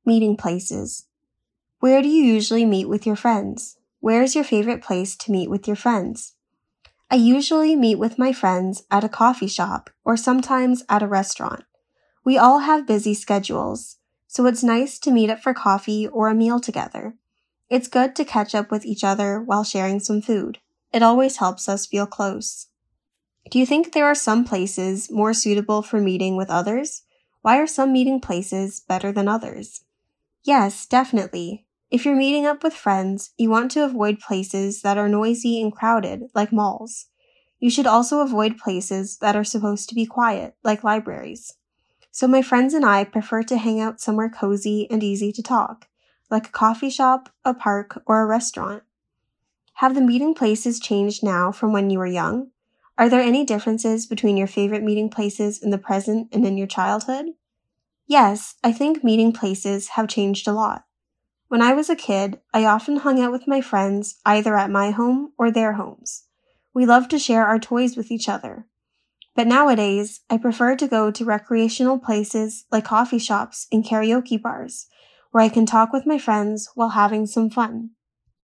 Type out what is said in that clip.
Meeting places. Where do you usually meet with your friends? Where is your favorite place to meet with your friends? I usually meet with my friends at a coffee shop or sometimes at a restaurant. We all have busy schedules, so it's nice to meet up for coffee or a meal together. It's good to catch up with each other while sharing some food. It always helps us feel close. Do you think there are some places more suitable for meeting with others? Why are some meeting places better than others? Yes, definitely. If you're meeting up with friends, you want to avoid places that are noisy and crowded, like malls. You should also avoid places that are supposed to be quiet, like libraries. So my friends and I prefer to hang out somewhere cozy and easy to talk, like a coffee shop, a park, or a restaurant. Have the meeting places changed now from when you were young? Are there any differences between your favorite meeting places in the present and in your childhood? Yes, I think meeting places have changed a lot. When I was a kid, I often hung out with my friends either at my home or their homes. We loved to share our toys with each other. But nowadays, I prefer to go to recreational places like coffee shops and karaoke bars, where I can talk with my friends while having some fun.